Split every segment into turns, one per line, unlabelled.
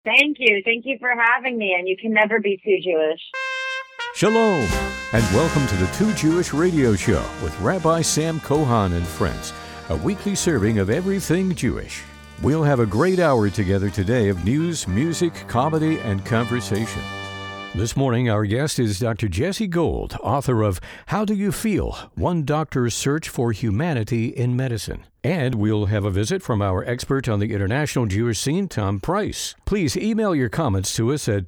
Thank you. Thank you for having me, and you can never be too Jewish.
Shalom, and welcome to the Too Jewish Radio Show with Rabbi Sam Kohan and friends, a weekly serving of everything Jewish. We'll have a great hour together today of news, music, comedy, and conversation. This morning, our guest is Dr. Jesse Gold, author of How Do You Feel? One Doctor's Search for Humanity in Medicine. And we'll have a visit from our expert on the international Jewish scene, Tom Price. Please email your comments to us at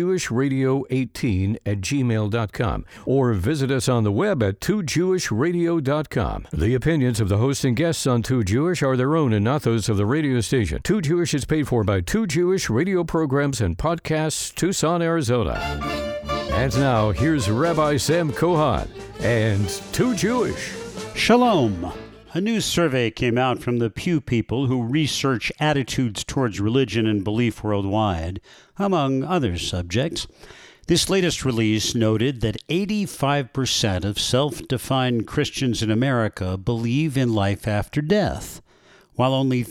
2jewishradio18@gmail.com or visit us on the web at 2jewishradio.com. The opinions of the host and guests on Too Jewish are their own and not those of the radio station. Too Jewish is paid for by Too Jewish radio programs and podcasts, Tucson, Arizona. And now, here's Rabbi Sam Kohan and Too Jewish.
Shalom. A new survey came out from the Pew people who research attitudes towards religion and belief worldwide, among other subjects. This latest release noted that 85% of self-defined Christians in America believe in life after death, while only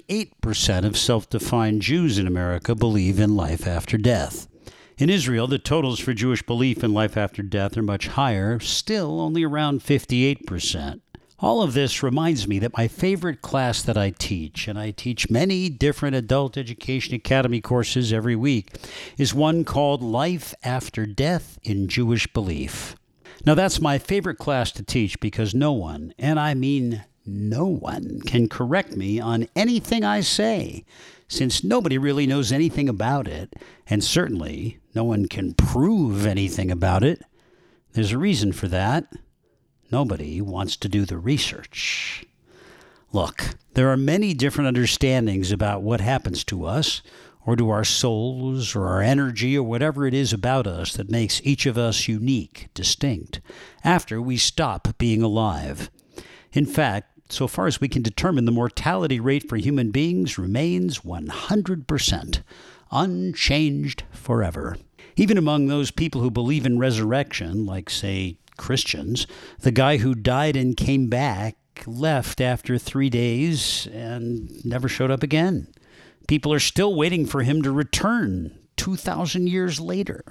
38% of self-defined Jews in America believe in life after death. In Israel, the totals for Jewish belief in life after death are much higher, still only around 58%. All of this reminds me that my favorite class that I teach, and I teach many different Adult Education Academy courses every week, is one called Life After Death in Jewish Belief. Now, that's my favorite class to teach because no one, and I mean no one, can correct me on anything I say, since nobody really knows anything about it, and certainly no one can prove anything about it. There's a reason for that. Nobody wants to do the research. Look, there are many different understandings about what happens to us, or to our souls, or our energy, or whatever it is about us that makes each of us unique, distinct, after we stop being alive. In fact, so far as we can determine, the mortality rate for human beings remains 100%, unchanged forever. Even among those people who believe in resurrection, like, say, Christians, the guy who died and came back left after 3 days and never showed up again. People are still waiting for him to return 2,000 years later.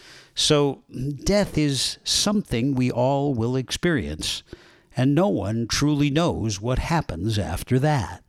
So death is something we all will experience, and no one truly knows what happens after that.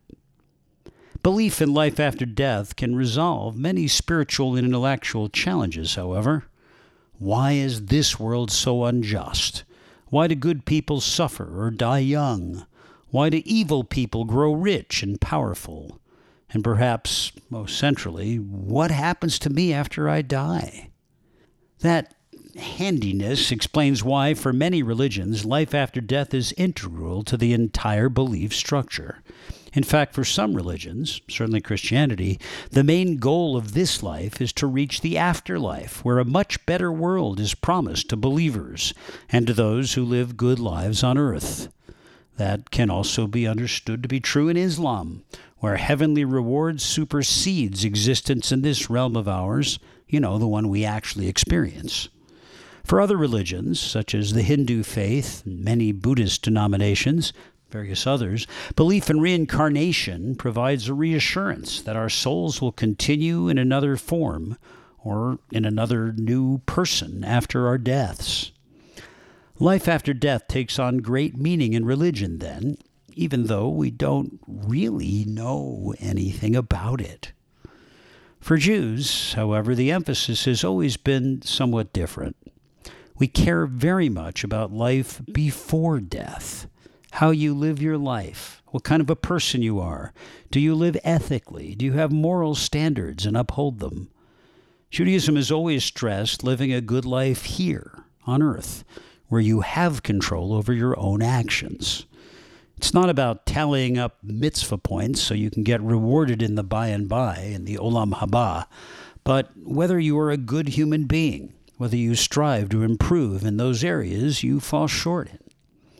Belief in life after death can resolve many spiritual and intellectual challenges, however. Why is this world so unjust? Why do good people suffer or die young? Why do evil people grow rich and powerful? And perhaps, most centrally, what happens to me after I die? That handiness explains why, for many religions, life after death is integral to the entire belief structure. In fact, for some religions, certainly Christianity, the main goal of this life is to reach the afterlife, where a much better world is promised to believers and to those who live good lives on earth. That can also be understood to be true in Islam, where heavenly reward supersedes existence in this realm of ours, the one we actually experience. For other religions, such as the Hindu faith and many Buddhist denominations, various others, belief in reincarnation provides a reassurance that our souls will continue in another form or in another new person after our deaths. Life after death takes on great meaning in religion then, even though we don't really know anything about it. For Jews, however, the emphasis has always been somewhat different. We care very much about life before death. How you live your life, what kind of a person you are. Do you live ethically? Do you have moral standards and uphold them? Judaism has always stressed living a good life here on earth, where you have control over your own actions. It's not about tallying up mitzvah points so you can get rewarded in the by and by, in the olam haba, but whether you are a good human being, whether you strive to improve in those areas you fall short in.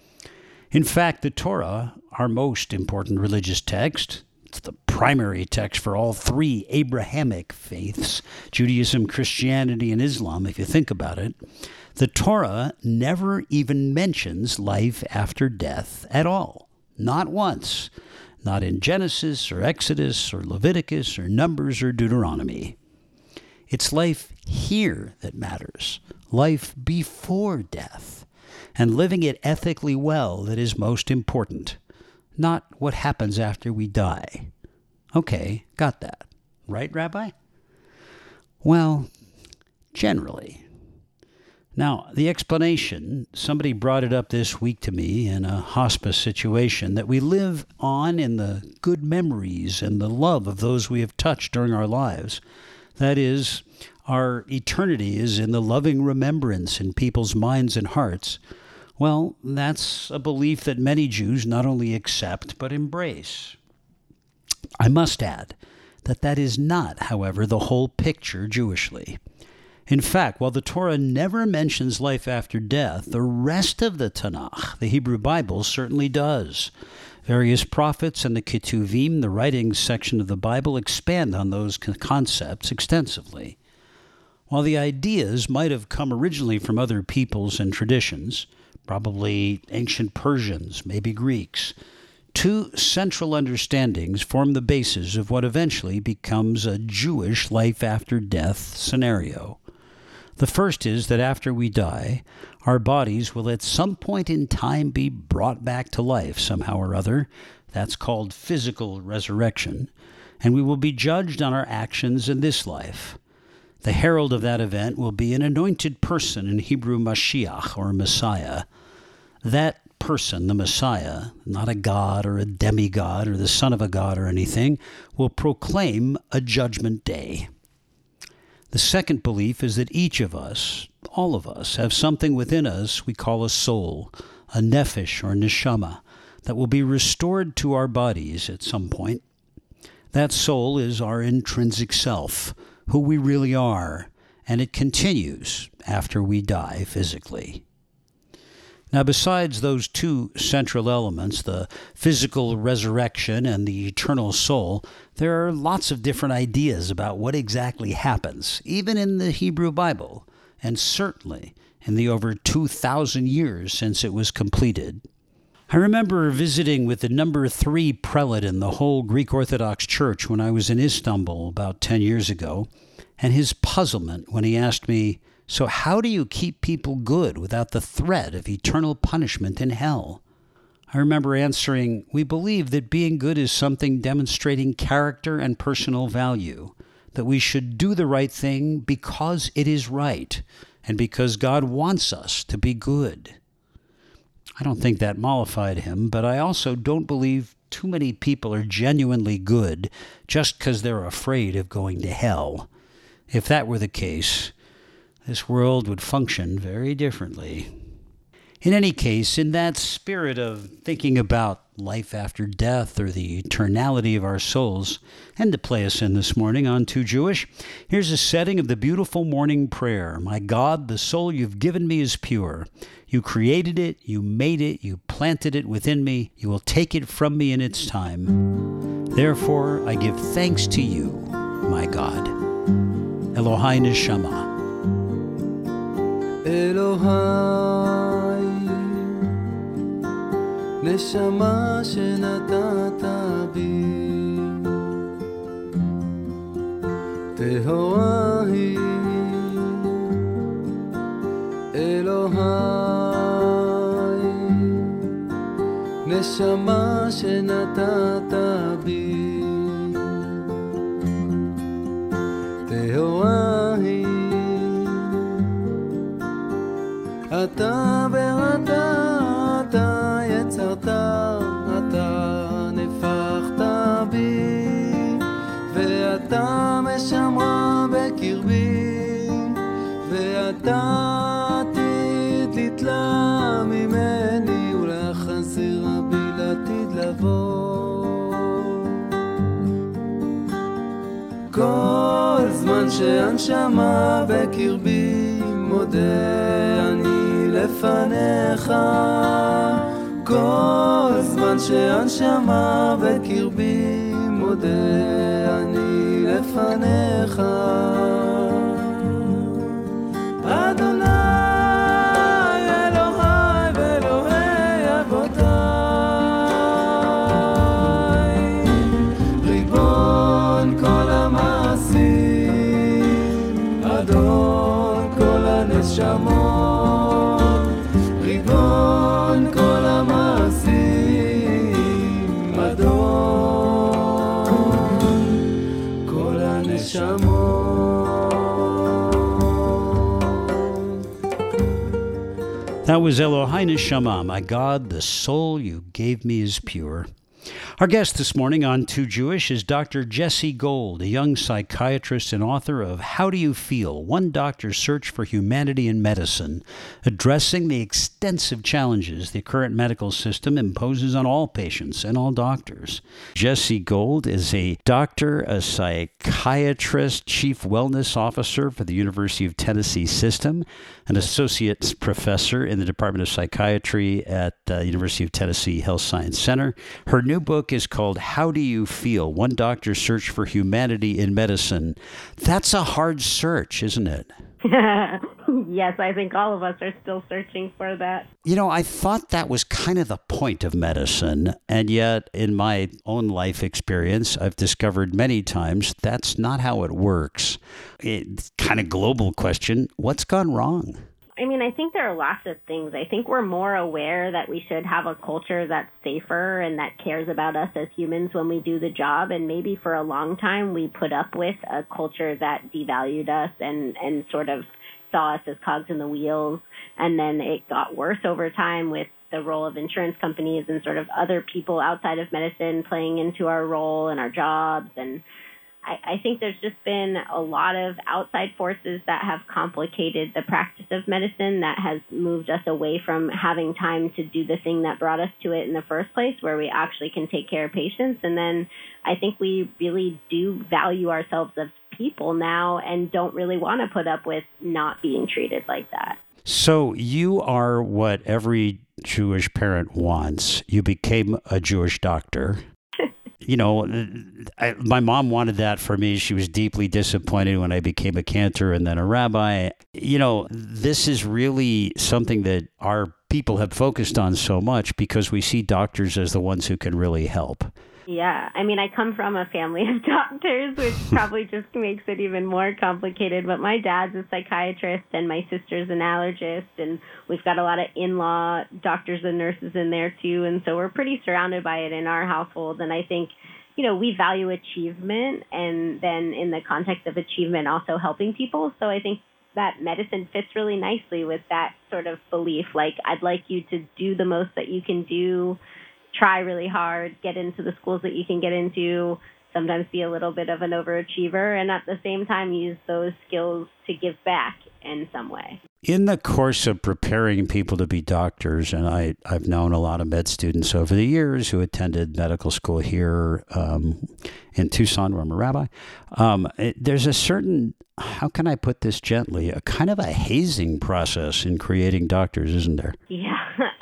In fact, the Torah, our most important religious text, it's the primary text for all three Abrahamic faiths, Judaism, Christianity, and Islam, if you think about it. The Torah never even mentions life after death at all. Not once. Not in Genesis or Exodus or Leviticus or Numbers or Deuteronomy. It's life here that matters, life before death, and living it ethically well that is most important, not what happens after we die. Okay, got that. Right, Rabbi? Well, generally. Now, the explanation, somebody brought it up this week to me in a hospice situation, that we live on in the good memories and the love of those we have touched during our lives. That is, our eternity is in the loving remembrance in people's minds and hearts. Well, that's a belief that many Jews not only accept but embrace. I must add that is not, however, the whole picture Jewishly. In fact, while the Torah never mentions life after death, the rest of the Tanakh, the Hebrew Bible, certainly does. Various prophets and the Ketuvim, the writings section of the Bible, expand on those concepts extensively. While the ideas might have come originally from other peoples and traditions, probably ancient Persians, maybe Greeks, two central understandings form the basis of what eventually becomes a Jewish life after death scenario. The first is that after we die, our bodies will at some point in time be brought back to life somehow or other. That's called physical resurrection. And we will be judged on our actions in this life. The herald of that event will be an anointed person, in Hebrew Mashiach, or Messiah. That person, the Messiah, not a god or a demigod or the son of a god or anything, will proclaim a judgment day. The second belief is that each of us, all of us, have something within us we call a soul, a nephesh or neshama, that will be restored to our bodies at some point. That soul is our intrinsic self, who we really are, and it continues after we die physically. Now, besides those two central elements, the physical resurrection and the eternal soul, there are lots of different ideas about what exactly happens, even in the Hebrew Bible, and certainly in the over 2,000 years since it was completed. I remember visiting with the number 3 prelate in the whole Greek Orthodox Church when I was in Istanbul about 10 years ago, and his puzzlement when he asked me, "So how do you keep people good without the threat of eternal punishment in hell?" I remember answering, "We believe that being good is something demonstrating character and personal value, that we should do the right thing because it is right, and because God wants us to be good." I don't think that mollified him, but I also don't believe too many people are genuinely good just because they're afraid of going to hell. If that were the case, this world would function very differently. In any case, in that spirit of thinking about life after death or the eternality of our souls, and to play us in this morning on Too Jewish, here's a setting of the beautiful morning prayer. My God, the soul you've given me is pure. You created it, you made it, you planted it within me. You will take it from me in its time. Therefore, I give thanks to you, my God. Elohai Neshama.
אלוהי, נשמה שנתת בי, טהורה היא. אלוהי, נשמה שנתת בי, טהורה היא. אתה ואתה, אתה יצרת, אתה נפחת בי, ואתה משמרה בקרבי, ואתה עתיד לתלה ממני, ולהחזיר בי לעתיד לבוא. כל זמן שהנשמה בקרבי, מודה אני לפניך, כל זמן שהנשמה בקרבי, מודה אני לפניך. אדוני אלוהי ואלוהי אבותיי, ריבון כל המעשים, הנשמות, ריבון כל המעשים, אדון כל הנשמות.
That was Elohai Neshama. My God, the soul you gave me is pure. Our guest this morning on Too Jewish is Dr. Jesse Gold, a young psychiatrist and author of How Do You Feel? One Doctor's Search for Humanity in Medicine, addressing the extensive challenges the current medical system imposes on all patients and all doctors. Jesse Gold is a doctor, a psychiatrist, chief wellness officer for the University of Tennessee System, an associate professor in the Department of Psychiatry at the University of Tennessee Health Science Center. Her new book is called How Do You Feel? One Doctor's Search for Humanity in Medicine. That's a hard search, isn't it?
Yes, I think all of us are still searching for that.
You know, I thought that was kind of the point of medicine, and yet in my own life experience, I've discovered many times that's not how it works. It's kind of global question, what's gone wrong?
I mean, I think there are lots of things. I think we're more aware that we should have a culture that's safer and that cares about us as humans when we do the job. And maybe for a long time, we put up with a culture that devalued us and sort of saw us as cogs in the wheels. And then it got worse over time with the role of insurance companies and sort of other people outside of medicine playing into our role and our jobs. And I think there's just been a lot of outside forces that have complicated the practice of medicine that has moved us away from having time to do the thing that brought us to it in the first place, where we actually can take care of patients. And then I think we really do value ourselves as people now and don't really want to put up with not being treated like that.
So you are what every Jewish parent wants. You became a Jewish doctor. You know, my mom wanted that for me. She was deeply disappointed when I became a cantor and then a rabbi. You know, this is really something that our people have focused on so much because we see doctors as the ones who can really help.
Yeah. I mean, I come from a family of doctors, which probably just makes it even more complicated. But my dad's a psychiatrist and my sister's an allergist. And we've got a lot of in-law doctors and nurses in there, too. And so we're pretty surrounded by it in our household. And I think, you know, we value achievement and then in the context of achievement, also helping people. So I think that medicine fits really nicely with that sort of belief. Like, I'd like you to do the most that you can do, try really hard, get into the schools that you can get into, sometimes be a little bit of an overachiever, and at the same time use those skills to give back in some way.
In the course of preparing people to be doctors, and I've known a lot of med students over the years who attended medical school here in Tucson, where I'm a rabbi, there's a certain, how can I put this gently, a kind of a hazing process in creating doctors, isn't there?
Yeah,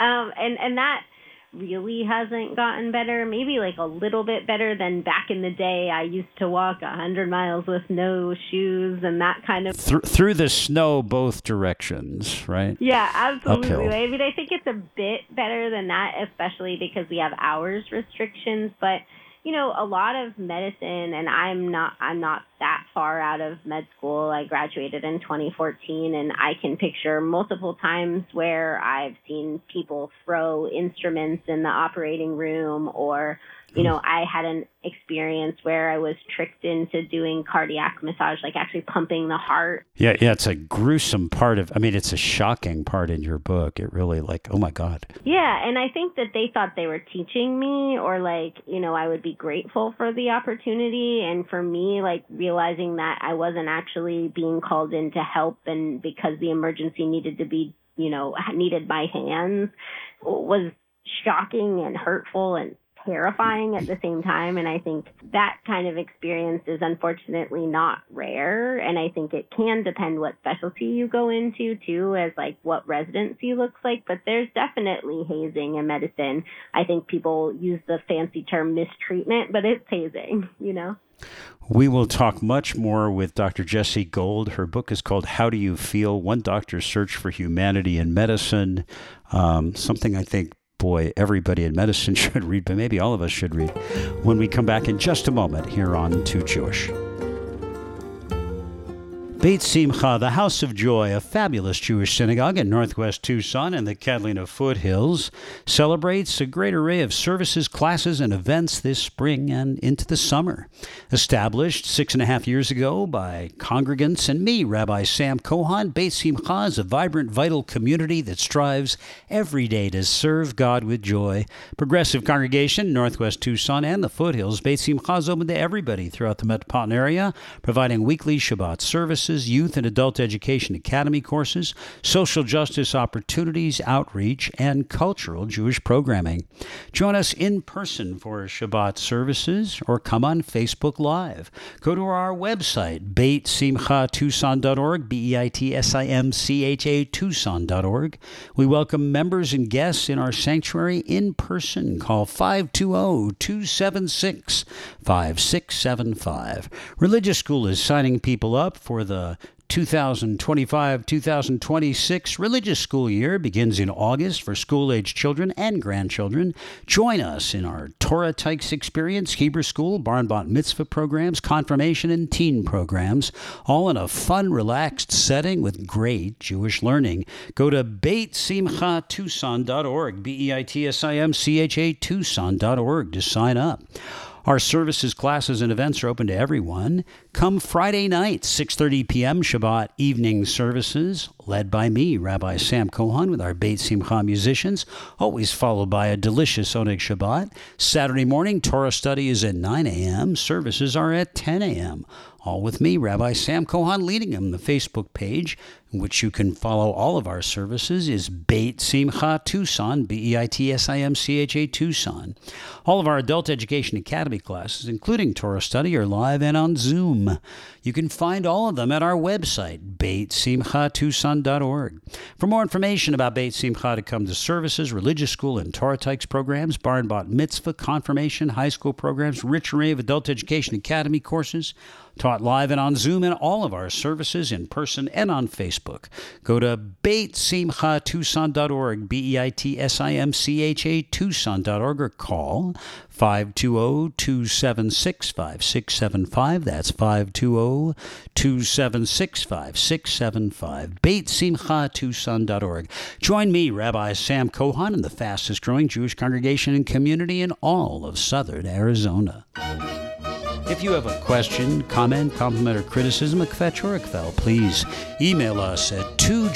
and that really hasn't gotten better, maybe like a little bit better than back in the day. I used to walk 100 miles with no shoes and that kind of...
Through the snow both directions, right?
Yeah, absolutely.
Uphill.
I mean, I think it's a bit better than that, especially because we have hours restrictions, but you know, a lot of medicine, and I'm not that far out of med school. I graduated in 2014, and I can picture multiple times where I've seen people throw instruments in the operating room, or, you know, I had an experience where I was tricked into doing cardiac massage, like actually pumping the heart.
Yeah, it's a gruesome part of, I mean, it's a shocking part in your book. It really, like, oh my God.
Yeah, and I think that they thought they were teaching me, or like, you know, I would be grateful for the opportunity. And for me, like, realizing that I wasn't actually being called in to help, and because the emergency needed to be, you know, needed my hands, was shocking and hurtful and terrifying at the same time. And I think that kind of experience is unfortunately not rare. And I think it can depend what specialty you go into too, as like what residency looks like. But there's definitely hazing in medicine. I think people use the fancy term mistreatment, but it's hazing, you know?
We will talk much more with Dr. Jesse Gold. Her book is called How Do You Feel? One Doctor's Search for Humanity in Medicine. Something I think, boy, everybody in medicine should read, but maybe all of us should read, when we come back in just a moment here on Too Jewish. Beit Simcha, the House of Joy, a fabulous Jewish synagogue in northwest Tucson and the Catalina foothills, celebrates a great array of services, classes, and events this spring and into the summer. Established 6.5 years ago by congregants and me, Rabbi Sam Cohon, Beit Simcha is a vibrant, vital community that strives every day to serve God with joy. Progressive congregation, northwest Tucson and the foothills, Beit Simcha is open to everybody throughout the metropolitan area, providing weekly Shabbat services, youth and adult education academy courses, social justice opportunities, outreach, and cultural Jewish programming. Join us in person for Shabbat services or come on Facebook Live. Go to our website, beitsimchatucson.org, BEITSIMCHA Tucson.org. We welcome members and guests in our sanctuary in person. Call 520-276-5675. Religious School is signing people up for the 2025-2026 religious school year. Begins in August for school-age children and grandchildren. Join us in our Torah Tykes experience, Hebrew school, bar and bat mitzvah programs, confirmation and teen programs, all in a fun, relaxed setting with great Jewish learning. Go to beitsimchatucson.org, BEITSIMCHA Tucson.org to sign up. Our services, classes, and events are open to everyone. Come Friday night, 6:30 p.m., Shabbat evening services, led by me, Rabbi Sam Cohon, with our Beit Simcha musicians, always followed by a delicious Oneg Shabbat. Saturday morning, Torah study is at 9 a.m. Services are at 10 a.m., all with me, Rabbi Sam Cohon, leading them. The Facebook page, in which you can follow all of our services, is Beit Simcha Tucson, BEITSIMCHA Tucson. All of our Adult Education Academy classes, including Torah Study, are live and on Zoom. You can find all of them at our website, beitsimchatucson.org. For more information about Beit Simcha to come to services, religious school and Torah Tykes programs, bar and bat mitzvah, confirmation, high school programs, rich array of Adult Education Academy courses, taught live and on Zoom, and all of our services in person and on Facebook. Go to beitsimchatucson.org, BEITSIMCHA Tucson.org, or call 520-276-5675. That's 520-276-5675. BeitSimchaTucson.org. Join me, Rabbi Sam Cohon, in the fastest growing Jewish congregation and community in all of southern Arizona. If you have a question, comment, compliment, or criticism of Kvetch or Kvel, please email us at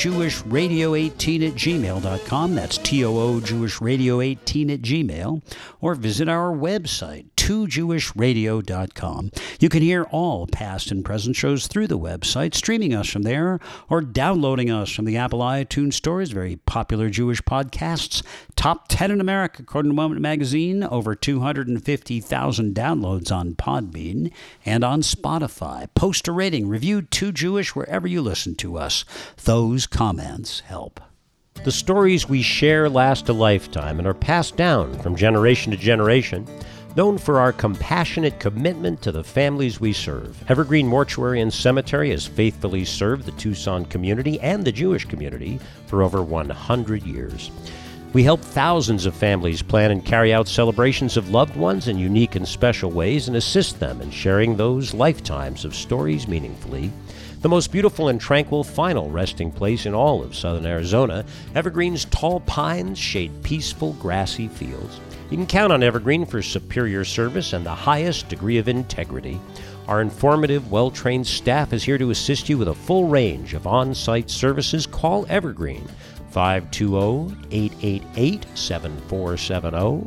2jewishradio18@gmail.com. That's TOOJewishradio18@gmail. Or visit our website, 2jewishradio.com. You can hear all past and present shows through the website, streaming us from there, or downloading us from the Apple iTunes stores. Very popular Jewish podcasts. Top 10 in America, according to Moment Magazine. Over 250,000 downloads on Podbean and on Spotify. Post a rating, review Too Jewish wherever you listen to us. Those comments help.
The stories we share last a lifetime and are passed down from generation to generation. Known for our compassionate commitment to the families we serve, Evergreen Mortuary and Cemetery has faithfully served the Tucson community and the Jewish community for over 100 years. We help thousands of families plan and carry out celebrations of loved ones in unique and special ways and assist them in sharing those lifetimes of stories meaningfully. The most beautiful and tranquil final resting place in all of southern Arizona, Evergreen's tall pines shade peaceful grassy fields. You can count on Evergreen for superior service and the highest degree of integrity. Our informative, well-trained staff is here to assist you with a full range of on-site services. Call Evergreen, 520-888-7470,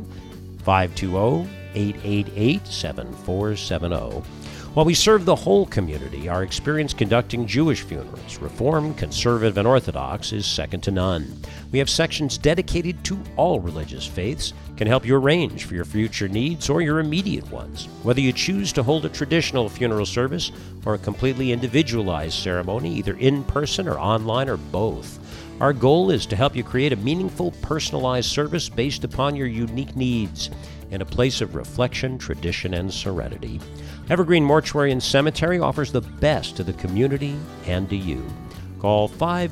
520-888-7470. While we serve the whole community, our experience conducting Jewish funerals, Reformed, Conservative, and Orthodox, is second to none. We have sections dedicated to all religious faiths, can help you arrange for your future needs or your immediate ones. Whether you choose to hold a traditional funeral service or a completely individualized ceremony, either in person or online or both, our goal is to help you create a meaningful, personalized service based upon your unique needs in a place of reflection, tradition, and serenity. Evergreen Mortuary and Cemetery offers the best to the community and to you. Call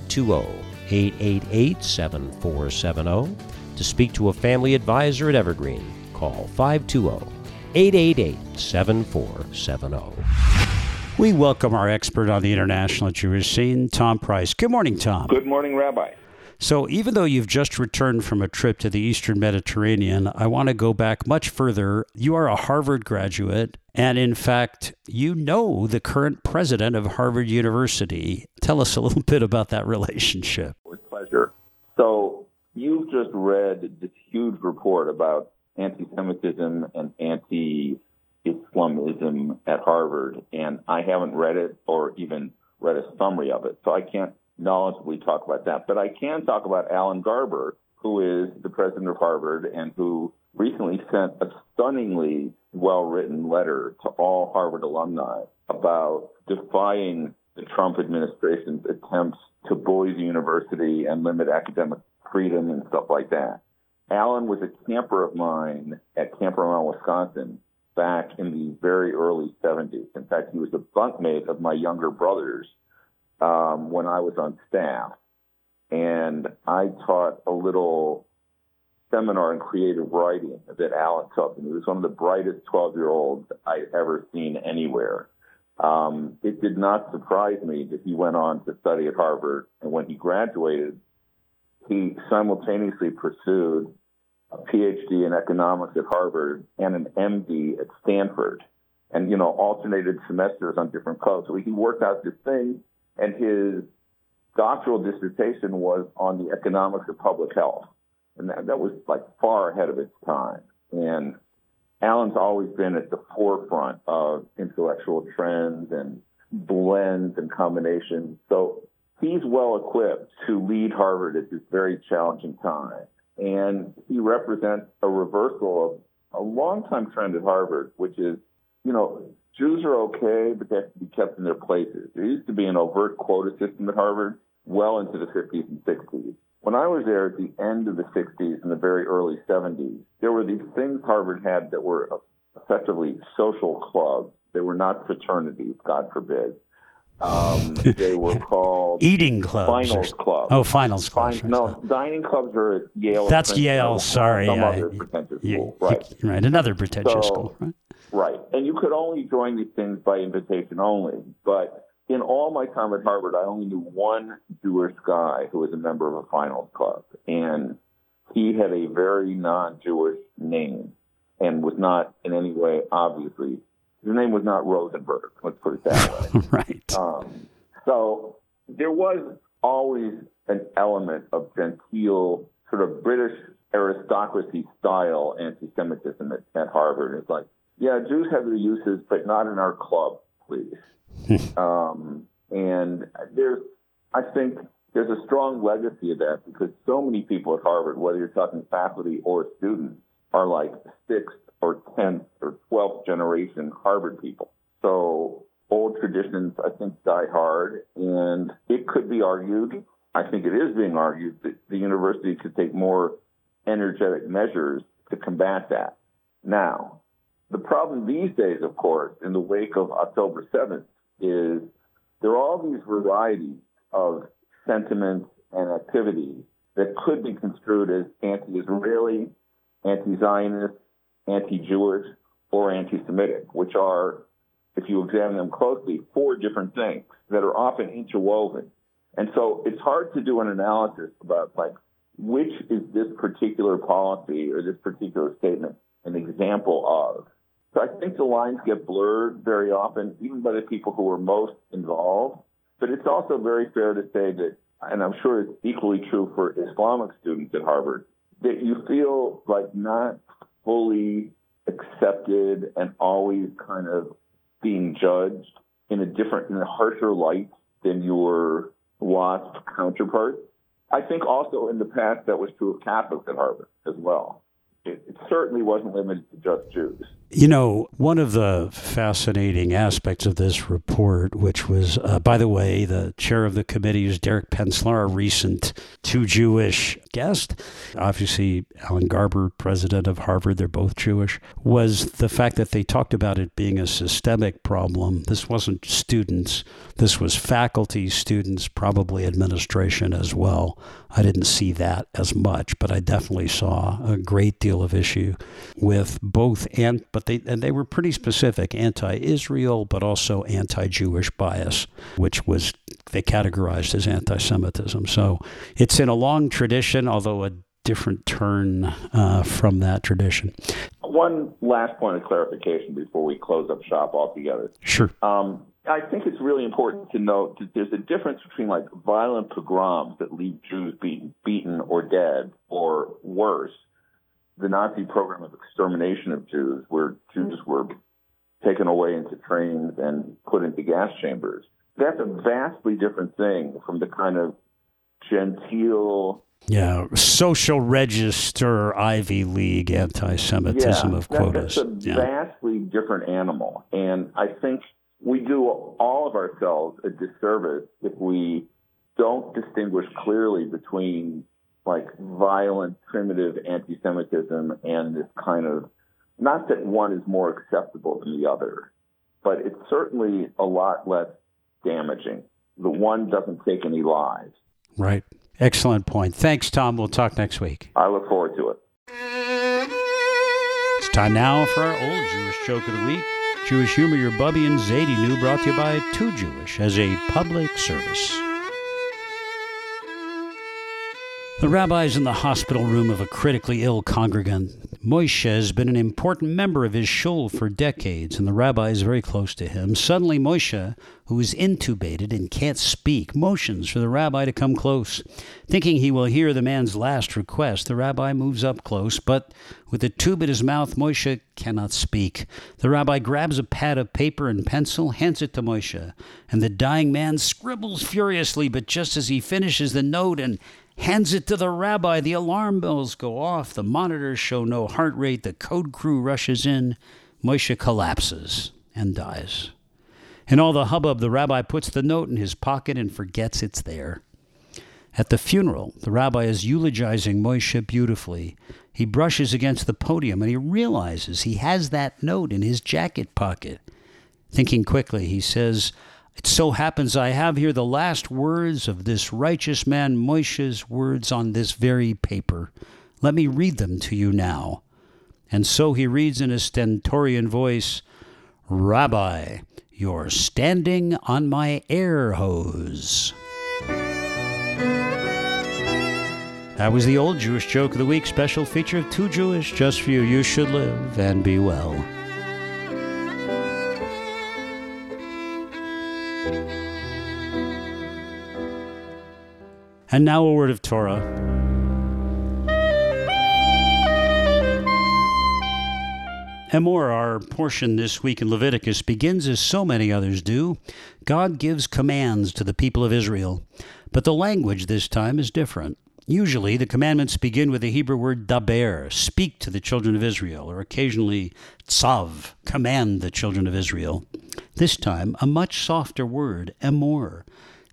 520-888-7470 to speak to a family advisor at Evergreen. Call 520-888-7470.
We welcome our expert on the international Jewish scene, Tom Price. Good morning, Tom.
Good morning, Rabbi.
So even though you've just returned from a trip to the Eastern Mediterranean, I want to go back much further. You are a Harvard graduate, and in fact, you know the current president of Harvard University. Tell us a little bit about that relationship.
With pleasure. So you've just read this huge report about anti-Semitism and anti-Islamism at Harvard, and I haven't read it or even read a summary of it, so I can't knowledgeably talk about that. But I can talk about Alan Garber, who is the president of Harvard and who recently sent a stunningly well-written letter to all Harvard alumni about defying the Trump administration's attempts to bully the university and limit academic freedom and stuff like that. Alan was a camper of mine at Camp Ramon, Wisconsin, back in the very early 70s. In fact, he was a bunkmate of my younger brothers when I was on staff. And I taught a little seminar in creative writing that Alan took. And he was one of the brightest 12-year-olds I'd ever seen anywhere. It did not surprise me that he went on to study at Harvard. And when he graduated, he simultaneously pursued a PhD in economics at Harvard and an MD at Stanford, and, alternated semesters on different coasts. So he worked out this thing, and his doctoral dissertation was on the economics of public health. And that was far ahead of its time. And Alan's always been at the forefront of intellectual trends and blends and combinations. So he's well equipped to lead Harvard at this very challenging time. And he represents a reversal of a long-time trend at Harvard, which is, Jews are okay, but they have to be kept in their places. There used to be an overt quota system at Harvard well into the 50s and 60s. When I was there at the end of the 60s and the very early 70s, there were these things Harvard had that were effectively social clubs. They were not fraternities, God forbid. They were called
eating clubs.
Finals clubs.
Oh, finals clubs.
No, dining clubs are at Yale.
That's Yale. Sorry.
Some other pretentious school. Right.
Right. Another pretentious school. Right.
Right. And you could only join these things by invitation only. But in all my time at Harvard, I only knew one Jewish guy who was a member of a finals club. And he had a very non-Jewish name and was not in any way, obviously, his name was not Rosenberg, let's put it that way.
Right.
So there was always an element of genteel, sort of British aristocracy style anti-Semitism at Harvard. It's like, yeah, Jews have their uses, but not in our club, please. And I think there's a strong legacy of that because so many people at Harvard, whether you're talking faculty or students, are like 6th or 10th or 12th generation Harvard people. So old traditions, I think, die hard. And it could be argued, I think it is being argued, that the university could take more energetic measures to combat that. Now, the problem these days, of course, in the wake of October 7th, is there are all these varieties of sentiments and activities that could be construed as anti-Israeli, anti-Zionist, anti-Jewish, or anti-Semitic, which are, if you examine them closely, 4 different things that are often interwoven. And so it's hard to do an analysis about, which is this particular policy or this particular statement an example of. So I think the lines get blurred very often, even by the people who are most involved. But it's also very fair to say that, and I'm sure it's equally true for Islamic students at Harvard, that you feel not fully accepted and always kind of being judged in a harsher light than your WASP counterparts. I think also in the past that was true of Catholics at Harvard as well. It certainly wasn't limited to just Jews.
One of the fascinating aspects of this report, which was, by the way, the chair of the committee is Derek Penslar, a recent too Jewish guest. Obviously, Alan Garber, president of Harvard, they're both Jewish, was the fact that they talked about it being a systemic problem. This wasn't students. This was faculty, students, probably administration as well. I didn't see that as much, but I definitely saw a great deal of issue with both, but but they were pretty specific, anti-Israel, but also anti-Jewish bias, which was they categorized as anti-Semitism. So it's in a long tradition, although a different turn from that tradition.
One last point of clarification before we close up shop altogether.
Sure.
I think it's really important to note that there's a difference between like violent pogroms that leave Jews beaten or dead, or worse, the Nazi program of extermination of Jews, where Jews were taken away into trains and put into gas chambers. That's a vastly different thing from the kind of genteel,
social register, Ivy League anti-Semitism of quotas.
That's a vastly different animal. And I think we do all of ourselves a disservice if we don't distinguish clearly between like violent, primitive anti-Semitism and this kind of, not that one is more acceptable than the other, but it's certainly a lot less damaging. The one doesn't take any lives.
Right. Excellent point. Thanks, Tom. We'll talk next week.
I look forward to it.
It's time now for our Old Jewish Joke of the Week. Jewish humor, your Bubby and Zadie New, brought to you by Too Jewish as a public service. The rabbi's in the hospital room of a critically ill congregant. Moshe has been an important member of his shul for decades, and the rabbi is very close to him. Suddenly, Moshe, who is intubated and can't speak, motions for the rabbi to come close. Thinking he will hear the man's last request, the rabbi moves up close, but with the tube in his mouth, Moshe cannot speak. The rabbi grabs a pad of paper and pencil, hands it to Moshe, and the dying man scribbles furiously, but just as he finishes the note and hands it to the rabbi, the alarm bells go off, the monitors show no heart rate, the code crew rushes in, Moshe collapses and dies. In all the hubbub, the rabbi puts the note in his pocket and forgets it's there. At the funeral, the rabbi is eulogizing Moshe beautifully. He brushes against the podium and he realizes he has that note in his jacket pocket. Thinking quickly, he says, "It so happens I have here the last words of this righteous man Moshe's words on this very paper. Let me read them to you now." And so he reads in a stentorian voice, "Rabbi, you're standing on my air hose." That was the Old Jewish Joke of the Week, special feature of Too Jewish, just for you. You should live and be well. And now a word of Torah. Emor, our portion this week in Leviticus, begins as so many others do. God gives commands to the people of Israel, but the language this time is different. Usually, the commandments begin with the Hebrew word daber, speak to the children of Israel, or occasionally tzav, command the children of Israel. This time, a much softer word, emor,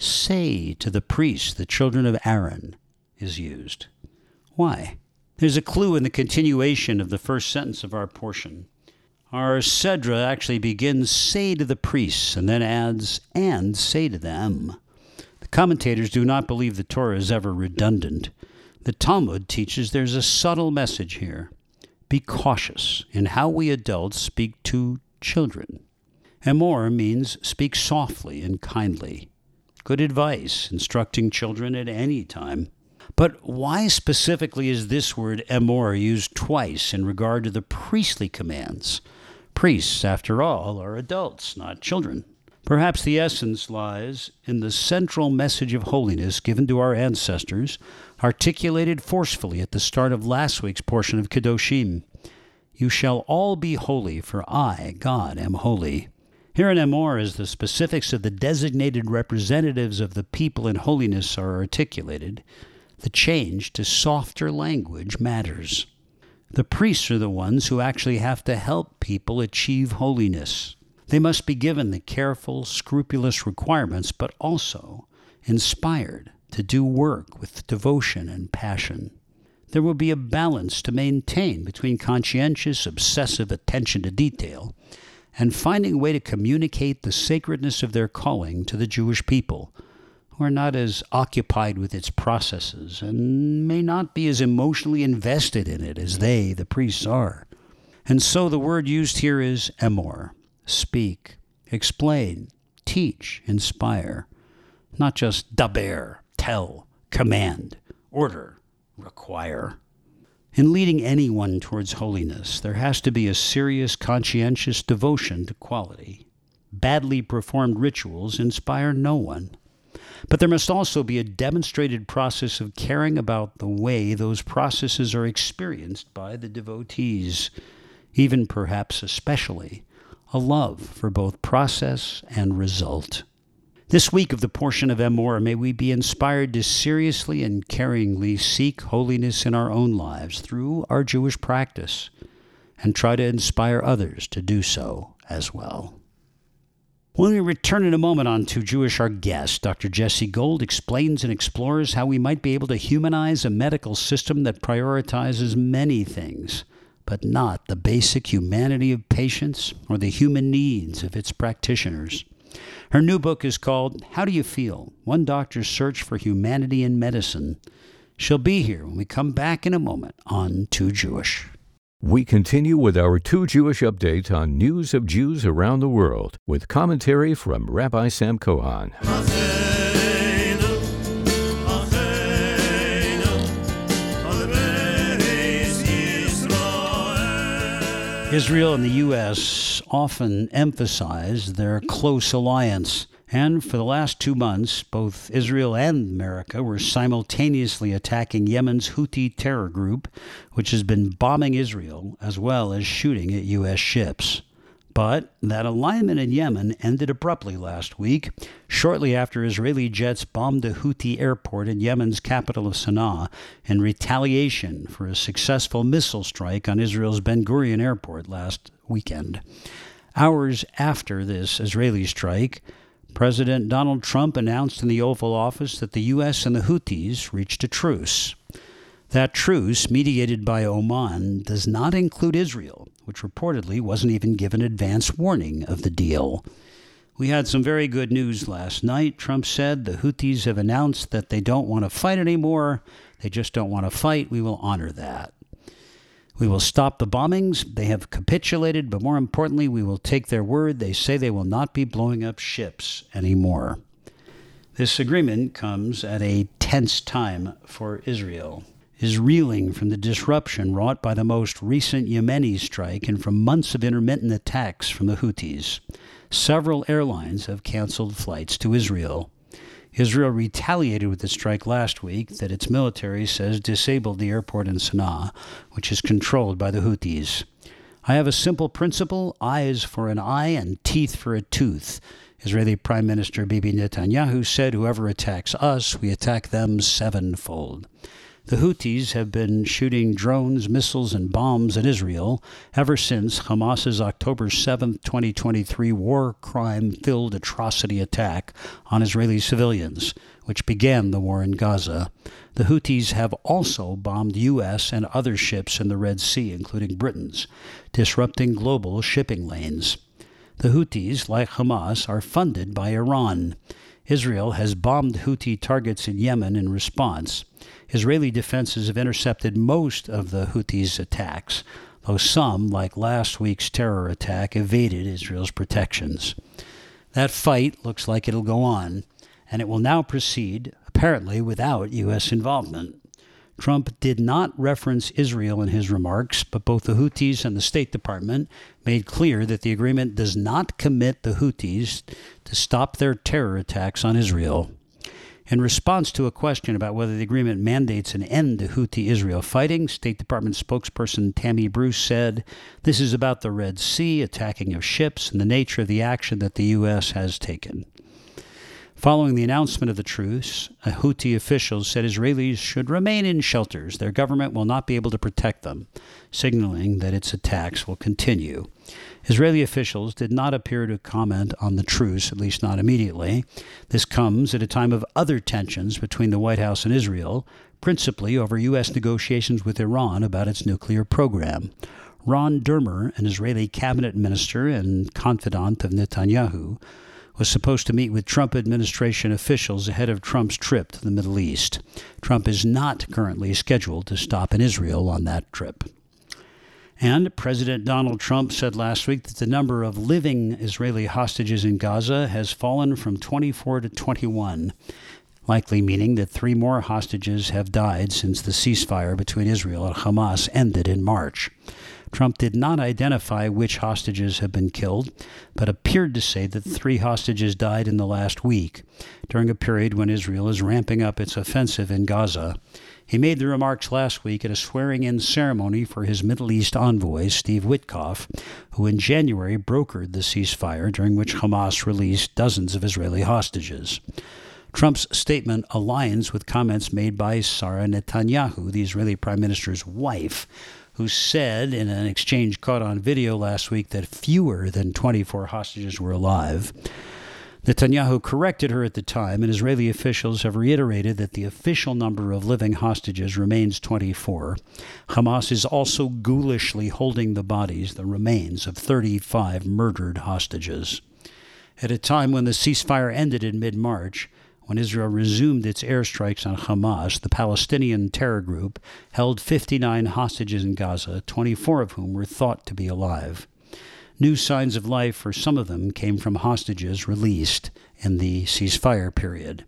say to the priests, the children of Aaron, is used. Why? There's a clue in the continuation of the first sentence of our portion. Our Sedra actually begins, say to the priests, and then adds, and say to them. The commentators do not believe the Torah is ever redundant. The Talmud teaches there's a subtle message here. Be cautious in how we adults speak to children. Emor means speak softly and kindly. Good advice, instructing children at any time. But why specifically is this word emor used twice in regard to the priestly commands? Priests, after all, are adults, not children. Perhaps the essence lies in the central message of holiness given to our ancestors, articulated forcefully at the start of last week's portion of Kedoshim. You shall all be holy, for I, God, am holy. Here in Emor, as the specifics of the designated representatives of the people in holiness are articulated, the change to softer language matters. The priests are the ones who actually have to help people achieve holiness. They must be given the careful, scrupulous requirements, but also inspired to do work with devotion and passion. There will be a balance to maintain between conscientious, obsessive attention to detail and finding a way to communicate the sacredness of their calling to the Jewish people, who are not as occupied with its processes and may not be as emotionally invested in it as they, the priests, are. And so the word used here is emor, speak, explain, teach, inspire, not just daber, tell, command, order, require. In leading anyone towards holiness, there has to be a serious, conscientious devotion to quality. Badly performed rituals inspire no one. But there must also be a demonstrated process of caring about the way those processes are experienced by the devotees, even perhaps especially a love for both process and result. This week of the portion of Emor, may we be inspired to seriously and caringly seek holiness in our own lives through our Jewish practice, and try to inspire others to do so as well. When we return in a moment on To Jewish, our guest, Dr. Jesse Gold, explains and explores how we might be able to humanize a medical system that prioritizes many things, but not the basic humanity of patients or the human needs of its practitioners. Her new book is called How Do You Feel? One Doctor's Search for Humanity in Medicine. She'll be here when we come back in a moment on Too Jewish.
We continue with our Too Jewish update on news of Jews around the world with commentary from Rabbi Sam Cohan.
Israel and the U.S. often emphasize their close alliance, and for the last 2 months, both Israel and America were simultaneously attacking Yemen's Houthi terror group, which has been bombing Israel as well as shooting at U.S. ships. But that alignment in Yemen ended abruptly last week, shortly after Israeli jets bombed a Houthi airport in Yemen's capital of Sana'a in retaliation for a successful missile strike on Israel's Ben Gurion airport last weekend. Hours after this Israeli strike, President Donald Trump announced in the Oval Office that the U.S. and the Houthis reached a truce. That truce, mediated by Oman, does not include Israel, which reportedly wasn't even given advance warning of the deal. We had some very good news last night. Trump said the Houthis have announced that they don't want to fight anymore. They just don't want to fight. We will honor that. We will stop the bombings. They have capitulated, but more importantly, we will take their word. They say they will not be blowing up ships anymore. This agreement comes at a tense time for Israel. Is reeling from the disruption wrought by the most recent Yemeni strike and from months of intermittent attacks from the Houthis. Several airlines have canceled flights to Israel. Israel retaliated with the strike last week that its military says disabled the airport in Sana'a, which is controlled by the Houthis. I have a simple principle, eyes for an eye and teeth for a tooth. Israeli Prime Minister Bibi Netanyahu said whoever attacks us, we attack them sevenfold. The Houthis have been shooting drones, missiles, and bombs at Israel ever since Hamas's October 7, 2023 war crime-filled atrocity attack on Israeli civilians, which began the war in Gaza. The Houthis have also bombed U.S. and other ships in the Red Sea, including Britain's, disrupting global shipping lanes. The Houthis, like Hamas, are funded by Iran. Israel has bombed Houthi targets in Yemen in response. Israeli defenses have intercepted most of the Houthis' attacks, though some, like last week's terror attack, evaded Israel's protections. That fight looks like it'll go on, and it will now proceed, apparently without U.S. involvement. Trump did not reference Israel in his remarks, but both the Houthis and the State Department made clear that the agreement does not commit the Houthis to stop their terror attacks on Israel. In response to a question about whether the agreement mandates an end to Houthi-Israel fighting, State Department spokesperson Tammy Bruce said, "This is about the Red Sea, attacking of ships, and the nature of the action that the U.S. has taken." Following the announcement of the truce, Houthi officials said Israelis should remain in shelters. Their government will not be able to protect them, signaling that its attacks will continue. Israeli officials did not appear to comment on the truce, at least not immediately. This comes at a time of other tensions between the White House and Israel, principally over U.S. negotiations with Iran about its nuclear program. Ron Dermer, an Israeli cabinet minister and confidant of Netanyahu, was supposed to meet with Trump administration officials ahead of Trump's trip to the Middle East. Trump is not currently scheduled to stop in Israel on that trip. And President Donald Trump said last week that the number of living Israeli hostages in Gaza has fallen from 24 to 21, likely meaning that 3 more hostages have died since the ceasefire between Israel and Hamas ended in March. Trump did not identify which hostages have been killed, but appeared to say that 3 hostages died in the last week, during a period when Israel is ramping up its offensive in Gaza. He made the remarks last week at a swearing-in ceremony for his Middle East envoy, Steve Witkoff, who in January brokered the ceasefire during which Hamas released dozens of Israeli hostages. Trump's statement aligns with comments made by Sarah Netanyahu, the Israeli Prime Minister's wife, who said in an exchange caught on video last week that fewer than 24 hostages were alive. Netanyahu corrected her at the time, and Israeli officials have reiterated that the official number of living hostages remains 24. Hamas is also ghoulishly holding the remains of 35 murdered hostages. At a time when the ceasefire ended in mid-March, when Israel resumed its airstrikes on Hamas, the Palestinian terror group held 59 hostages in Gaza, 24 of whom were thought to be alive. New signs of life for some of them came from hostages released in the ceasefire period.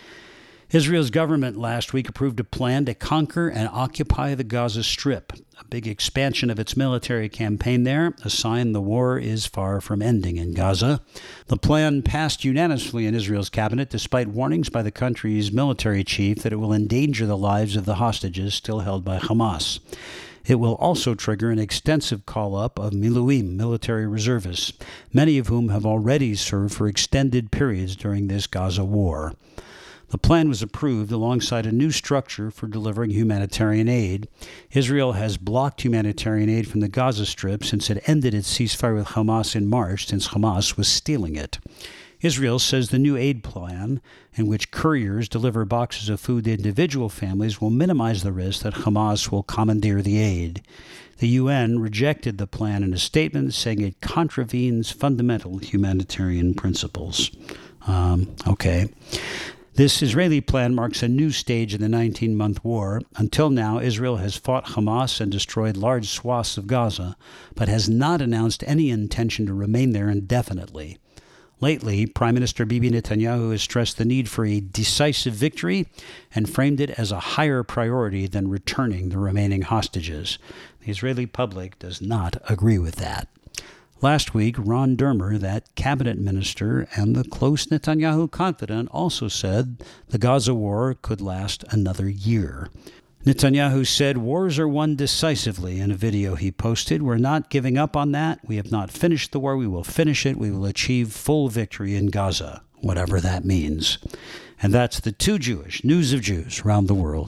Israel's government last week approved a plan to conquer and occupy the Gaza Strip, a big expansion of its military campaign there, a sign the war is far from ending in Gaza. The plan passed unanimously in Israel's cabinet, despite warnings by the country's military chief that it will endanger the lives of the hostages still held by Hamas. It will also trigger an extensive call-up of Miluim, military reservists, many of whom have already served for extended periods during this Gaza war. The plan was approved alongside a new structure for delivering humanitarian aid. Israel has blocked humanitarian aid from the Gaza Strip since it ended its ceasefire with Hamas in March, since Hamas was stealing it. Israel says the new aid plan, in which couriers deliver boxes of food to individual families, will minimize the risk that Hamas will commandeer the aid. The UN rejected the plan in a statement, saying it contravenes fundamental humanitarian principles. Okay. This Israeli plan marks a new stage in the 19-month war. Until now, Israel has fought Hamas and destroyed large swaths of Gaza, but has not announced any intention to remain there indefinitely. Lately, Prime Minister Bibi Netanyahu has stressed the need for a decisive victory and framed it as a higher priority than returning the remaining hostages. The Israeli public does not agree with that. Last week, Ron Dermer, that cabinet minister and the close Netanyahu confidant, also said the Gaza war could last another year. Netanyahu said wars are won decisively in a video he posted. We're not giving up on that. We have not finished the war. We will finish it. We will achieve full victory in Gaza, whatever that means. And that's the Too Jewish News of Jews around the world.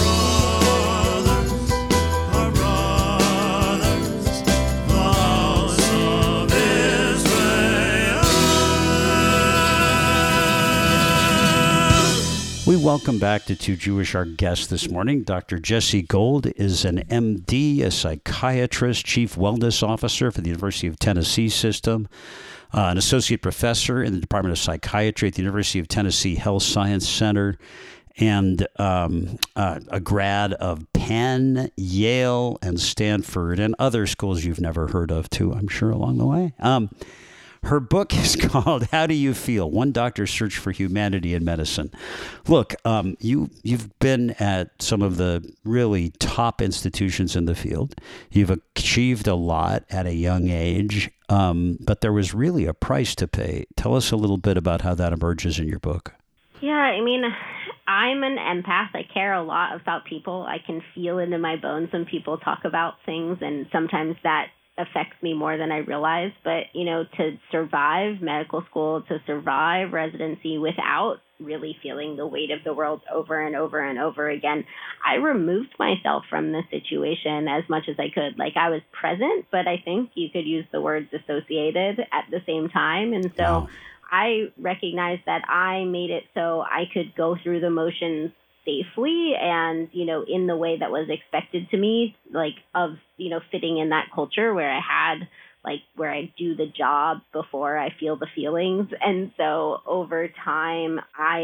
We welcome back to Too Jewish our guest this morning. Dr. Jesse Gold is an MD, a psychiatrist, chief wellness officer for the University of Tennessee System, an associate professor in the Department of Psychiatry at the University of Tennessee Health Science Center, and a grad of Penn, Yale, and Stanford, and other schools you've never heard of, too, I'm sure, along the way. Her book is called How Do You Feel? One Doctor's Search for Humanity in Medicine. Look, you've been at some of the really top institutions in the field. You've achieved a lot at a young age, but there was really a price to pay. Tell us a little bit about how that emerges in your book.
Yeah, I mean, I'm an empath. I care a lot about people. I can feel it in my bones when people talk about things, and sometimes that affects me more than I realize. But, to survive medical school, to survive residency without really feeling the weight of the world over and over and over again, I removed myself from the situation as much as I could. Like, I was present, but I think you could use the word dissociated at the same time. And so wow. I recognized that I made it so I could go through the motions safely and, in the way that was expected to me, fitting in that culture where where I do the job before I feel the feelings. And so over time, I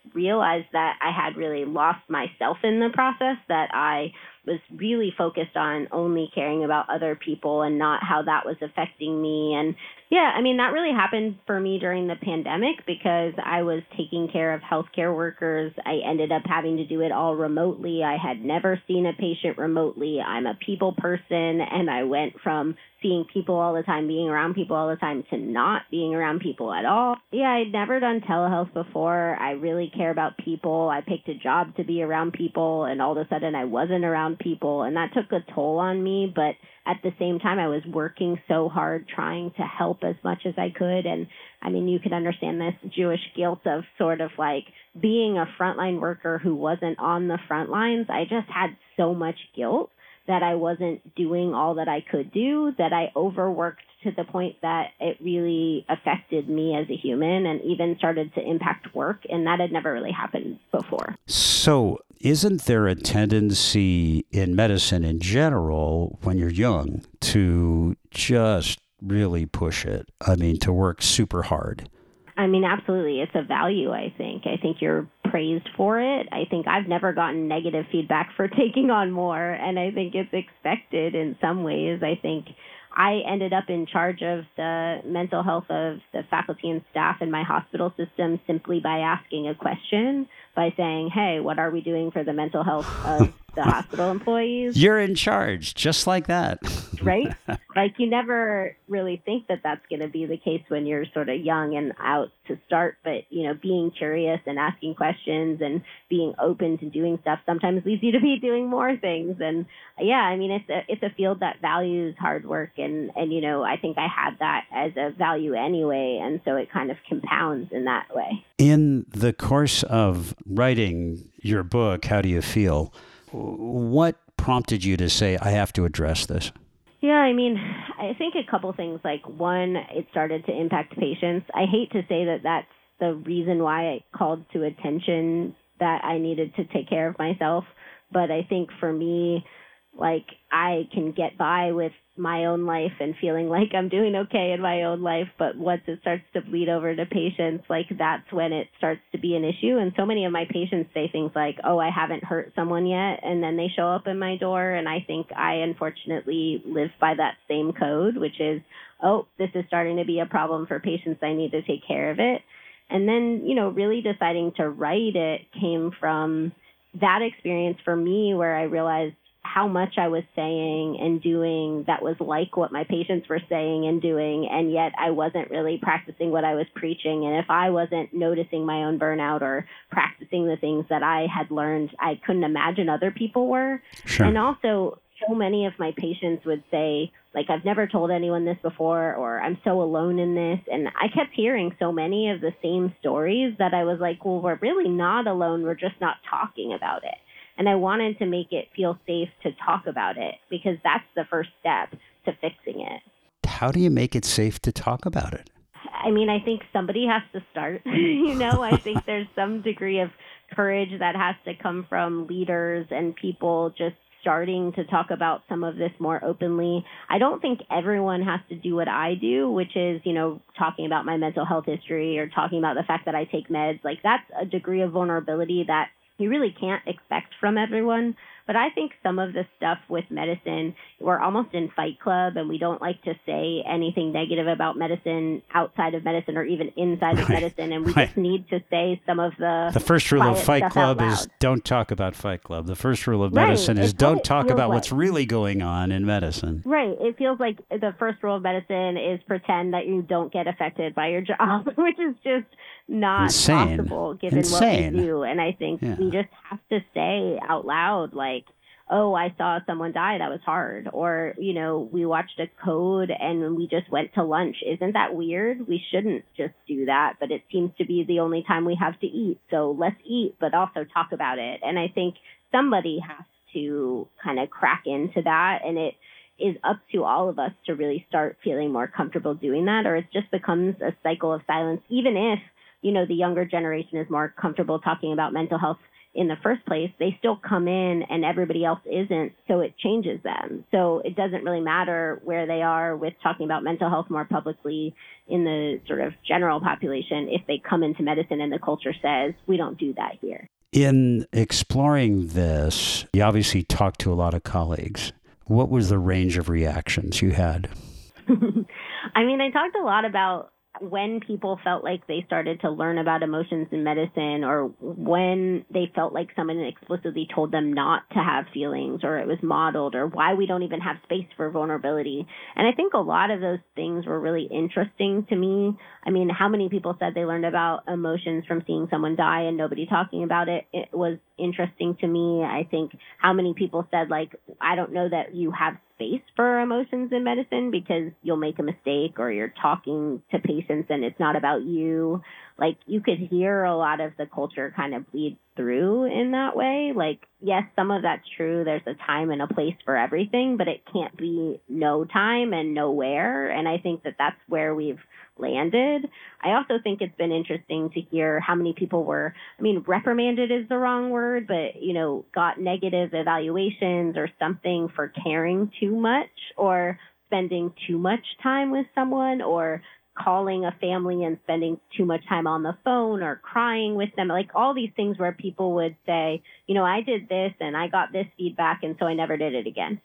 realized that I had really lost myself in the process, that I was really focused on only caring about other people and not how that was affecting me. And yeah, I mean, that really happened for me during the pandemic because I was taking care of healthcare workers. I ended up having to do it all remotely. I had never seen a patient remotely. I'm a people person, and I went from seeing people all the time, being around people all the time, to not being around people at all. Yeah, I'd never done telehealth before. I really care about people. I picked a job to be around people, and all of a sudden I wasn't around people, and that took a toll on me. But at the same time, I was working so hard trying to help as much as I could. And I mean, you can understand this Jewish guilt of sort of like being a frontline worker who wasn't on the front lines. I just had so much guilt that I wasn't doing all that I could do, that I overworked to the point that it really affected me as a human and even started to impact work. And that had never really happened before.
So isn't there a tendency in medicine in general, when you're young, to just really push it? I mean, to work super hard?
I mean, absolutely. It's a value, I think. I think you're praised for it. I think I've never gotten negative feedback for taking on more, and I think it's expected in some ways. I think I ended up in charge of the mental health of the faculty and staff in my hospital system simply by asking a question, by saying, hey, what are we doing for the mental health of the hospital employees?
You're in charge, just like that.
Right? Like, you never really think that that's going to be the case when you're sort of young and out to start. But, you know, being curious and asking questions and being open to doing stuff sometimes leads you to be doing more things. And yeah, I mean, it's a field that values hard work. And, you know, I think I had that as a value anyway. And so it kind of compounds in that way.
In the course of writing your book, How Do You Feel? What prompted you to say, I have to address this?
Yeah, I mean, I think a couple things. Like, one, it started to impact patients. I hate to say that that's the reason why I called to attention that I needed to take care of myself. But I think for me, like, I can get by with my own life and feeling like I'm doing okay in my own life. But once it starts to bleed over to patients, like, that's when it starts to be an issue. And so many of my patients say things like, oh, I haven't hurt someone yet. And then they show up in my door. And I think I unfortunately live by that same code, which is, oh, this is starting to be a problem for patients. I need to take care of it. And then, you know, really deciding to write it came from that experience for me, where I realized how much I was saying and doing that was like what my patients were saying and doing, and yet I wasn't really practicing what I was preaching. And if I wasn't noticing my own burnout or practicing the things that I had learned, I couldn't imagine other people were.
Sure.
And also, so many of my patients would say, like, I've never told anyone this before, or I'm so alone in this. And I kept hearing so many of the same stories that I was like, well, we're really not alone. We're just not talking about it. And I wanted to make it feel safe to talk about it, because that's the first step to fixing it.
How do you make it safe to talk about it?
I mean, I think somebody has to start. You know, I think there's some degree of courage that has to come from leaders and people just starting to talk about some of this more openly. I don't think everyone has to do what I do, which is, you know, talking about my mental health history or talking about the fact that I take meds. Like, that's a degree of vulnerability that you really can't expect from everyone. But I think some of the stuff with medicine, we're almost in Fight Club, and we don't like to say anything negative about medicine outside of medicine or even inside of medicine. And we just need to say some of the
first rule of Fight Club is don't talk about Fight Club. The first rule of medicine is don't talk about what's really going on in medicine.
Right. It feels like the first rule of medicine is pretend that you don't get affected by your job, which is just not possible given what we do. And I think we just have to say out loud, like, oh, I saw someone die. That was hard. Or, you know, we watched a code and we just went to lunch. Isn't that weird? We shouldn't just do that, but it seems to be the only time we have to eat. So let's eat, but also talk about it. And I think somebody has to kind of crack into that. And it is up to all of us to really start feeling more comfortable doing that, or it just becomes a cycle of silence. Even if, you know, the younger generation is more comfortable talking about mental health in the first place, they still come in and everybody else isn't, so it changes them. So it doesn't really matter where they are with talking about mental health more publicly in the sort of general population if they come into medicine and the culture says, we don't do that here.
In exploring this, you obviously talked to a lot of colleagues. What was the range of reactions you had?
I mean, I talked a lot about when people felt like they started to learn about emotions in medicine, or when they felt like someone explicitly told them not to have feelings, or it was modeled, or why we don't even have space for vulnerability. And I think a lot of those things were really interesting to me. I mean, how many people said they learned about emotions from seeing someone die and nobody talking about it? It was interesting to me. I think how many people said, like, I don't know that you have space for emotions in medicine because you'll make a mistake, or you're talking to patients and it's not about you. Like, you could hear a lot of the culture kind of bleed through in that way. Like, yes, some of that's true. There's a time and a place for everything, but it can't be no time and nowhere. And I think that that's where we've landed. I also think it's been interesting to hear how many people were, I mean, reprimanded is the wrong word, but, got negative evaluations or something for caring too much, or spending too much time with someone, or calling a family and spending too much time on the phone, or crying with them. Like, all these things where people would say, I did this and I got this feedback, and so I never did it again.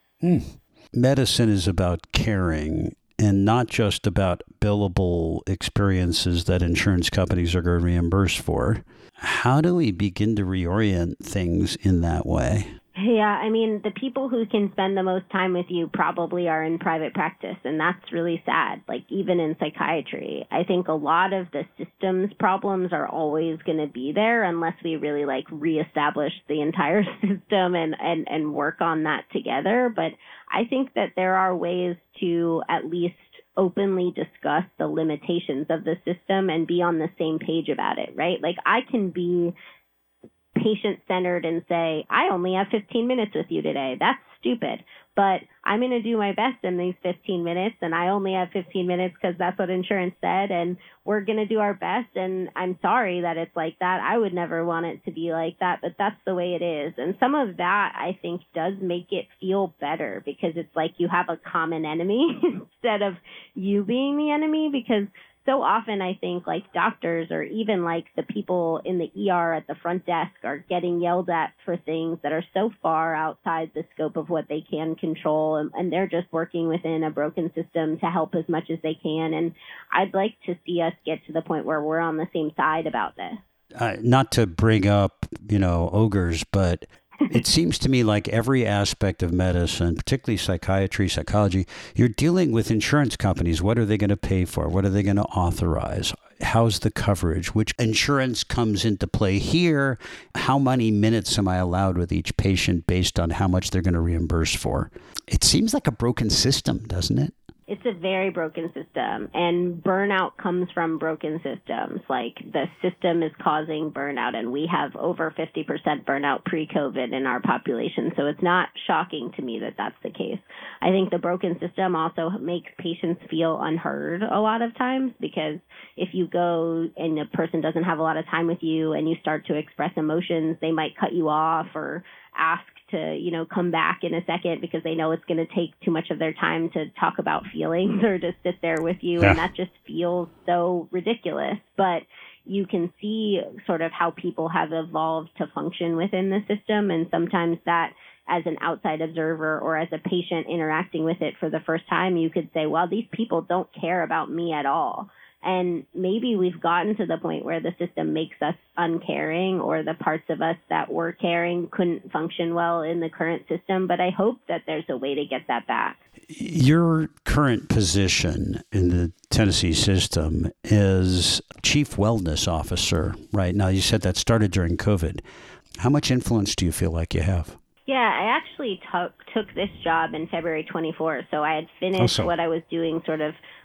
Medicine is about caring, and not just about billable experiences that insurance companies are going to reimburse for. How do we begin to reorient things in that way?
Yeah, I mean, the people who can spend the most time with you probably are in private practice, and that's really sad. Like, even in psychiatry, I think a lot of the systems problems are always going to be there unless we really reestablish the entire system and work on that together. But I think that there are ways to at least openly discuss the limitations of the system and be on the same page about it, right? Like, I can be patient-centered and say, I only have 15 minutes with you today. That's stupid. But I'm going to do my best in these 15 minutes, and I only have 15 minutes because that's what insurance said, and we're going to do our best, and I'm sorry that it's like that. I would never want it to be like that, but that's the way it is. And some of that, I think, does make it feel better, because it's like you have a common enemy instead of you being the enemy, because so often I think doctors, or even the people in the ER at the front desk, are getting yelled at for things that are so far outside the scope of what they can control. And they're just working within a broken system to help as much as they can. And I'd like to see us get to the point where we're on the same side about this.
Not to bring up, ogres, but it seems to me like every aspect of medicine, particularly psychiatry, psychology, you're dealing with insurance companies. What are they going to pay for? What are they going to authorize? How's the coverage? Which insurance comes into play here? How many minutes am I allowed with each patient based on how much they're going to reimburse for? It seems like a broken system, doesn't it?
It's a very broken system, and burnout comes from broken systems. Like, the system is causing burnout, and we have over 50% burnout pre-COVID in our population. So it's not shocking to me that that's the case. I think the broken system also makes patients feel unheard a lot of times, because if you go and a person doesn't have a lot of time with you and you start to express emotions, they might cut you off or ask to, come back in a second because they know it's going to take too much of their time to talk about feelings or to sit there with you. Yeah. And that just feels so ridiculous. But you can see sort of how people have evolved to function within the system. And sometimes that, as an outside observer or as a patient interacting with it for the first time, you could say, well, these people don't care about me at all. And maybe we've gotten to the point where the system makes us uncaring, or the parts of us that were caring couldn't function well in the current system. But I hope that there's a way to get that back.
Your current position in the Tennessee system is Chief Wellness Officer, right? Now, you said that started during COVID. How much influence do you feel like you have?
Yeah, I actually took this job in February 24, so I had finished what I was doing sort of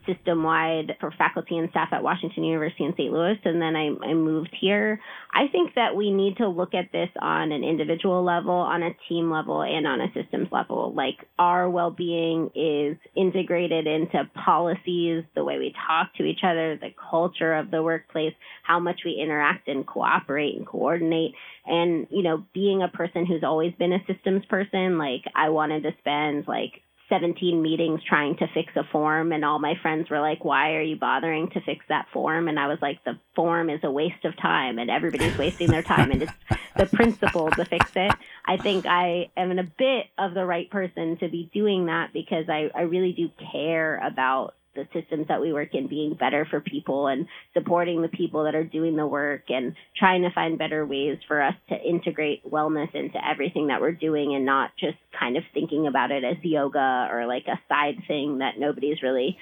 system-wide for faculty and staff at Washington University in St. Louis, and then I moved here. I think that we need to look at this on an individual level, on a team level, and on a systems level. Like, our well-being is integrated into policies, the way we talk to each other, the culture of the workplace, how much we interact and cooperate and coordinate. And, you know, being a person who's always been a systems person, like, I wanted to spend, like, 17 meetings trying to fix a form, and all my friends were like, why are you bothering to fix that form? And I was like, the form is a waste of time, and everybody's wasting their time, and it's the principle to fix it. I think I am a bit of the right person to be doing that, because I really do care about the systems that we work in being better for people and supporting the people that are doing the work and trying to find better ways for us to integrate wellness into everything that we're doing, and not just kind of thinking about it as yoga or like a side thing that nobody's really...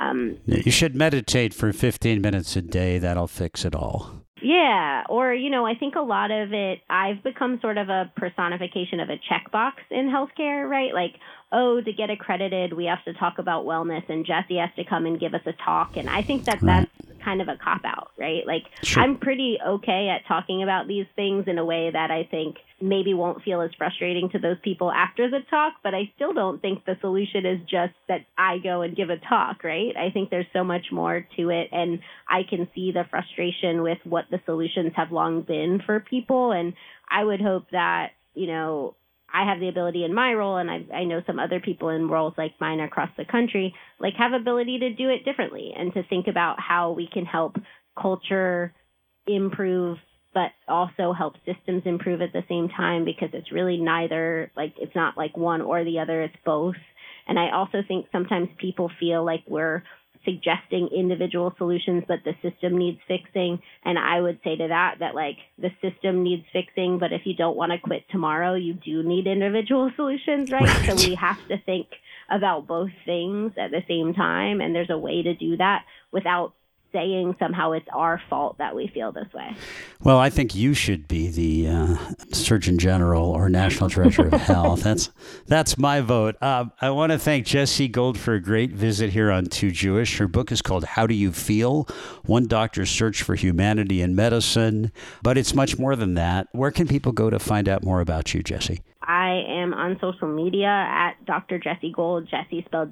You should meditate for 15 minutes a day. That'll fix it all.
Yeah. Or, you know, I think a lot of it, I've become sort of a personification of a checkbox in healthcare, right? Like, oh, to get accredited, we have to talk about wellness, and Jesse has to come and give us a talk. And I think that that's kind of a cop-out, right? Like, sure. I'm pretty okay at talking about these things in a way that I think maybe won't feel as frustrating to those people after the talk, but I still don't think the solution is just that I go and give a talk, right? I think there's so much more to it, and I can see the frustration with what the solutions have long been for people, and I would hope that, you know, I have the ability in my role, and I know some other people in roles like mine across the country, like, have ability to do it differently and to think about how we can help culture improve, but also help systems improve at the same time, because it's really neither, like, it's not like one or the other, it's both. And I also think sometimes people feel like we're suggesting individual solutions, but the system needs fixing. And I would say to that, like, the system needs fixing, but if you don't want to quit tomorrow, you do need individual solutions, right? So we have to think about both things at the same time. And there's a way to do that without saying somehow it's our fault that we feel this way.
Well, I think you should be the Surgeon General or National Director of Health. That's my vote. I want to thank Jessie Gold for a great visit here on Too Jewish. Her book is called How Do You Feel? One Doctor's Search for Humanity in Medicine. But it's much more than that. Where can people go to find out more about you, Jessie?
I am on social media at Dr. Jessie Gold, Jessie spelled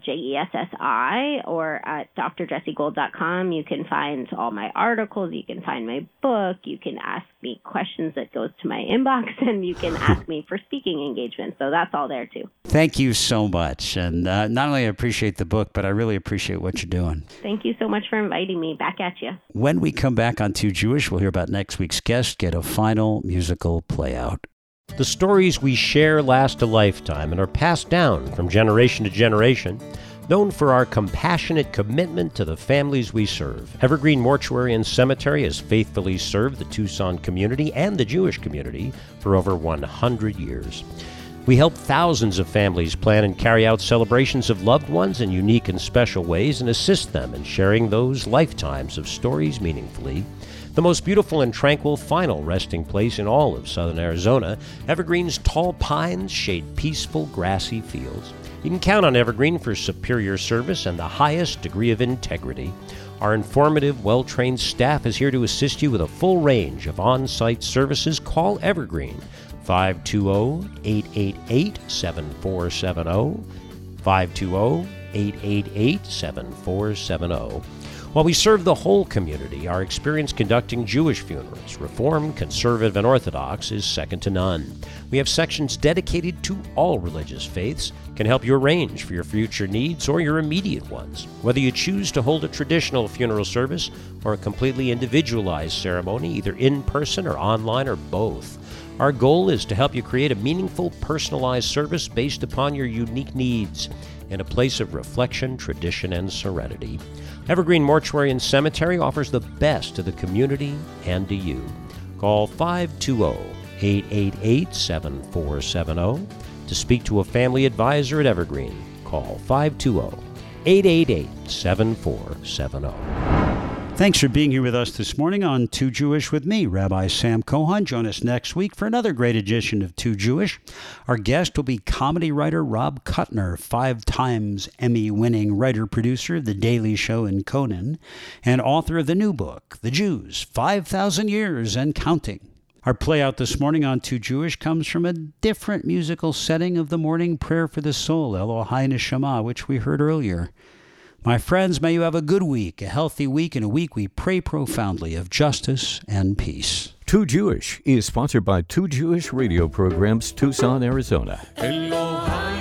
Jessi, or at drjessiegold.com. You can find all my articles. You can find my book. You can ask me questions that goes to my inbox, and you can ask me for speaking engagements. So that's all there, too.
Thank you so much. And not only I appreciate the book, but I really appreciate what you're doing.
Thank you so much for inviting me. Back at you.
When we come back on Too Jewish, we'll hear about next week's guest, get a final musical play out.
The stories we share last a lifetime and are passed down from generation to generation, known for our compassionate commitment to the families we serve. Evergreen Mortuary and Cemetery has faithfully served the Tucson community and the Jewish community for over 100 years. We help thousands of families plan and carry out celebrations of loved ones in unique and special ways, and assist them in sharing those lifetimes of stories meaningfully. The most beautiful and tranquil final resting place in all of southern Arizona, Evergreen's tall pines shade peaceful grassy fields. You can count on Evergreen for superior service and the highest degree of integrity. Our informative, well-trained staff is here to assist you with a full range of on-site services. Call Evergreen, 520-888-7470, 520-888-7470. While we serve the whole community, our experience conducting Jewish funerals, Reformed, Conservative, and Orthodox, is second to none. We have sections dedicated to all religious faiths, can help you arrange for your future needs or your immediate ones. Whether you choose to hold a traditional funeral service or a completely individualized ceremony, either in person or online or both, our goal is to help you create a meaningful, personalized service based upon your unique needs in a place of reflection, tradition, and serenity. Evergreen Mortuary and Cemetery offers the best to the community and to you. Call 520-888-7470 to speak to a family advisor at Evergreen. Call 520-888-7470.
Thanks for being here with us this morning on Too Jewish with me, Rabbi Sam Cohon. Join us next week for another great edition of Too Jewish. Our guest will be comedy writer Rob Kuttner, 5 times Emmy-winning writer-producer of The Daily Show and Conan, and author of the new book, The Jews, 5,000 Years and Counting. Our play out this morning on Too Jewish comes from a different musical setting of the morning prayer for the soul, Elohai Neshama, which we heard earlier. My friends, may you have a good week, a healthy week, and a week we pray profoundly of justice and peace.
Too Jewish is sponsored by Too Jewish Radio Programs, Tucson, Arizona.
Elohai